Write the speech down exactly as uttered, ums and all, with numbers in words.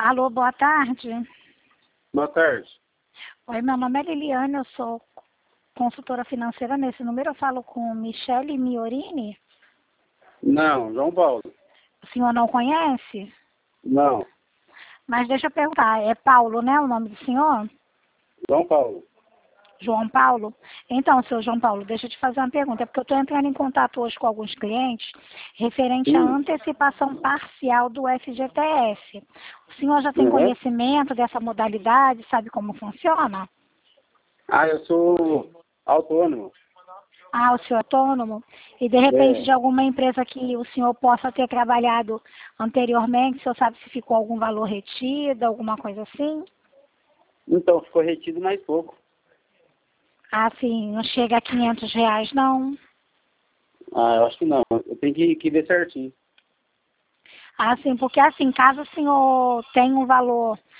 Alô, boa tarde. Boa tarde. Oi, meu nome é Liliane, eu sou consultora financeira. Nesse número eu falo com Michele Miorini. Não, João Paulo. O senhor não conhece? Não, Mas deixa eu perguntar, é Paulo, né, o nome do senhor? João Paulo. João Paulo? Então, senhor João Paulo, deixa eu te fazer uma pergunta, é porque eu estou entrando em contato hoje com alguns clientes referente à Sim. antecipação parcial do F G T S. O senhor já tem Uhum. conhecimento dessa modalidade, sabe como funciona? Ah, eu sou autônomo. Ah, o senhor é autônomo? E de repente É. de alguma empresa que o senhor possa ter trabalhado anteriormente, o senhor sabe se ficou algum valor retido, alguma coisa assim? Então, ficou retido mais pouco. Ah, sim, não chega a quinhentos reais, não. Ah, eu acho que não. Eu tenho que, que ver certinho. Ah, sim, porque assim, caso o senhor tenha um valor